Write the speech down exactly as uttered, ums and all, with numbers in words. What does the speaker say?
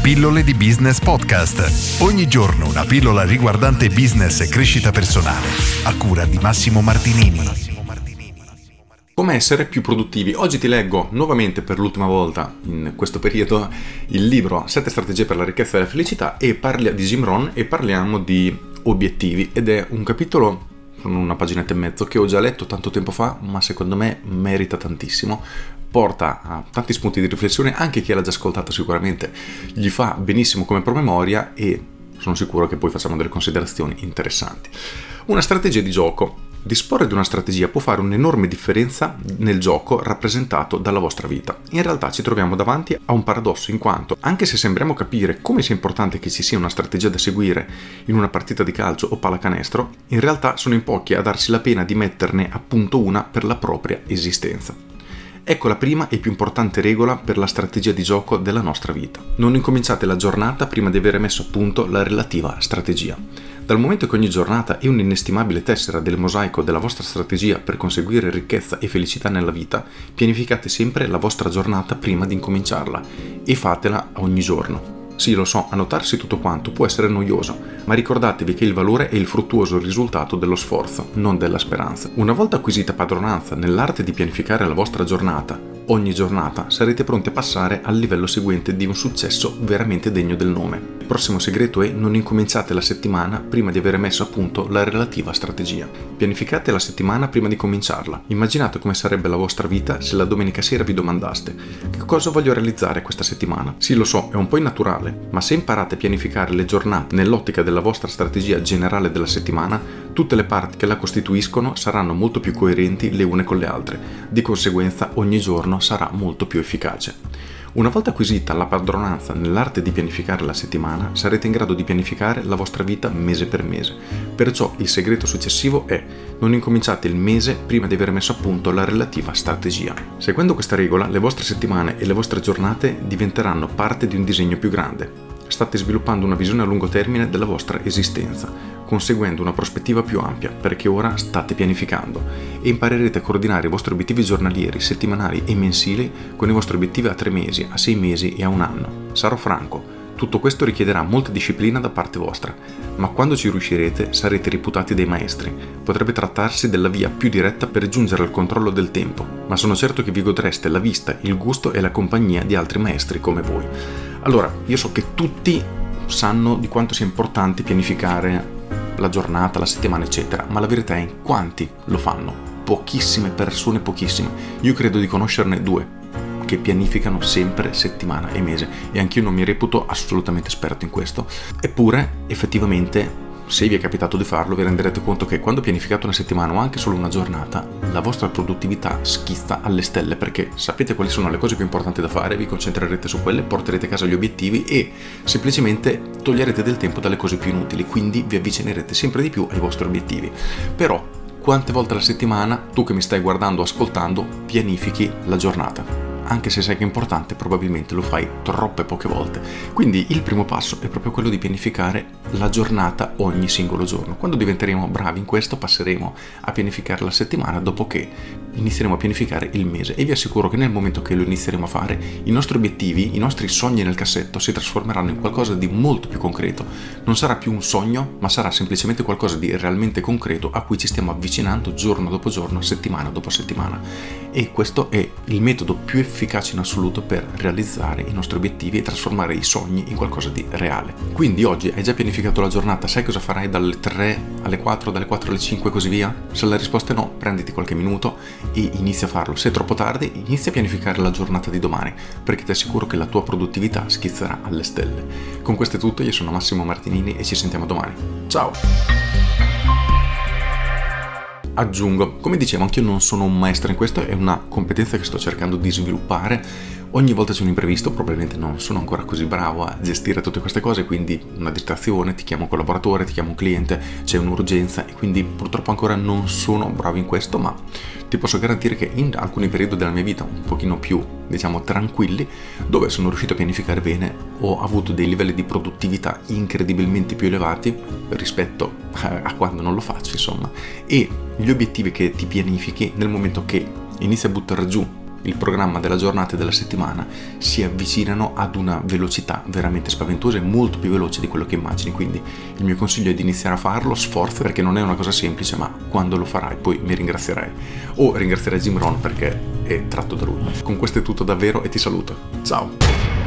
Pillole di Business Podcast. Ogni giorno una pillola riguardante business e crescita personale. A cura di Massimo Martinini. Come essere più produttivi. Oggi ti leggo nuovamente per l'ultima volta in questo periodo il libro sette strategie per la ricchezza e la felicità e parli di Jim Rohn e parliamo di obiettivi. Ed è un capitolo con una paginetta e mezzo che ho già letto tanto tempo fa, ma secondo me merita tantissimo. Porta a tanti spunti di riflessione, anche chi l'ha già ascoltato sicuramente gli fa benissimo come promemoria e sono sicuro che poi facciamo delle considerazioni interessanti. Una strategia di gioco. Disporre di una strategia può fare un'enorme differenza nel gioco rappresentato dalla vostra vita. In realtà ci troviamo davanti a un paradosso, in quanto, anche se sembriamo capire come sia importante che ci sia una strategia da seguire in una partita di calcio o pallacanestro, in realtà sono in pochi a darsi la pena di metterne a punto una per la propria esistenza. Ecco la prima e più importante regola per la strategia di gioco della nostra vita. Non incominciate la giornata prima di avere messo a punto la relativa strategia. Dal momento che ogni giornata è un'inestimabile tessera del mosaico della vostra strategia per conseguire ricchezza e felicità nella vita, pianificate sempre la vostra giornata prima di incominciarla e fatela ogni giorno. Sì, lo so, annotarsi tutto quanto può essere noioso, ma ricordatevi che il valore è il fruttuoso risultato dello sforzo, non della speranza. Una volta acquisita padronanza nell'arte di pianificare la vostra giornata, ogni giornata sarete pronti a passare al livello seguente di un successo veramente degno del nome. Il prossimo segreto è: non incominciate la settimana prima di avere messo a punto la relativa strategia. Pianificate la settimana prima di cominciarla. Immaginate come sarebbe la vostra vita se la domenica sera vi domandaste: che cosa voglio realizzare questa settimana? Sì, lo so, è un po' innaturale, ma se imparate a pianificare le giornate nell'ottica della vostra strategia generale della settimana, tutte le parti che la costituiscono saranno molto più coerenti le une con le altre. Di conseguenza ogni giorno sarà molto più efficace. Una volta acquisita la padronanza nell'arte di pianificare la settimana, sarete in grado di pianificare la vostra vita mese per mese. Perciò il segreto successivo è: non incominciate il mese prima di aver messo a punto la relativa strategia. Seguendo questa regola, le vostre settimane e le vostre giornate diventeranno parte di un disegno più grande. State sviluppando una visione a lungo termine della vostra esistenza, conseguendo una prospettiva più ampia, perché ora state pianificando e imparerete a coordinare i vostri obiettivi giornalieri, settimanali e mensili con i vostri obiettivi a tre mesi, a sei mesi e a un anno. Sarò franco, tutto questo richiederà molta disciplina da parte vostra, ma quando ci riuscirete sarete reputati dei maestri. Potrebbe trattarsi della via più diretta per giungere al controllo del tempo, ma sono certo che vi godreste la vista, il gusto e la compagnia di altri maestri come voi. Allora, io so che tutti sanno di quanto sia importante pianificare la giornata, la settimana, eccetera, ma la verità è in quanti lo fanno. Pochissime persone, pochissime. Io credo di conoscerne due che pianificano sempre settimana e mese, e anch'io non mi reputo assolutamente esperto in questo. Eppure, effettivamente, se vi è capitato di farlo, vi renderete conto che quando pianificate una settimana o anche solo una giornata, la vostra produttività schizza alle stelle, perché sapete quali sono le cose più importanti da fare, vi concentrerete su quelle, porterete a casa gli obiettivi e semplicemente toglierete del tempo dalle cose più inutili, quindi vi avvicinerete sempre di più ai vostri obiettivi. Però, quante volte alla settimana, tu che mi stai guardando o ascoltando, pianifichi la giornata? Anche se sai che è importante, probabilmente lo fai troppe poche volte. Quindi il primo passo è proprio quello di pianificare la giornata ogni singolo giorno. Quando diventeremo bravi in questo, passeremo a pianificare la settimana, dopo che inizieremo a pianificare il mese, e vi assicuro che nel momento che lo inizieremo a fare, i nostri obiettivi, i nostri sogni nel cassetto si trasformeranno in qualcosa di molto più concreto. Non sarà più un sogno, ma sarà semplicemente qualcosa di realmente concreto a cui ci stiamo avvicinando giorno dopo giorno, settimana dopo settimana. E questo è il metodo più efficace in assoluto per realizzare i nostri obiettivi e trasformare i sogni in qualcosa di reale. Quindi oggi hai già pianificato la giornata, sai cosa farai dalle tre alle quattro, dalle quattro alle cinque e così via? Se la risposta è no, prenditi qualche minuto e inizia a farlo. Se è troppo tardi, inizia a pianificare la giornata di domani, perché ti assicuro che la tua produttività schizzerà alle stelle. Con questo è tutto, io sono Massimo Martinini e ci sentiamo domani. Ciao! Aggiungo, come dicevo, anch'io non sono un maestro in questo, è una competenza che sto cercando di sviluppare. Ogni volta c'è un imprevisto, probabilmente non sono ancora così bravo a gestire tutte queste cose, quindi una distrazione, ti chiamo un collaboratore, ti chiamo un cliente, c'è un'urgenza e quindi purtroppo ancora non sono bravo in questo, ma ti posso garantire che in alcuni periodi della mia vita un pochino più, diciamo, tranquilli, dove sono riuscito a pianificare bene, ho avuto dei livelli di produttività incredibilmente più elevati rispetto a quando non lo faccio, insomma. E gli obiettivi che ti pianifichi, nel momento che inizi a buttare giù il programma della giornata e della settimana si avvicinano ad una velocità veramente spaventosa e molto più veloce di quello che immagini. Quindi il mio consiglio è di iniziare a farlo, sforzo, perché non è una cosa semplice, ma quando lo farai poi mi ringrazierai, o ringrazierai Jim Rohn perché è tratto da lui. Con questo è tutto davvero e ti saluto. Ciao!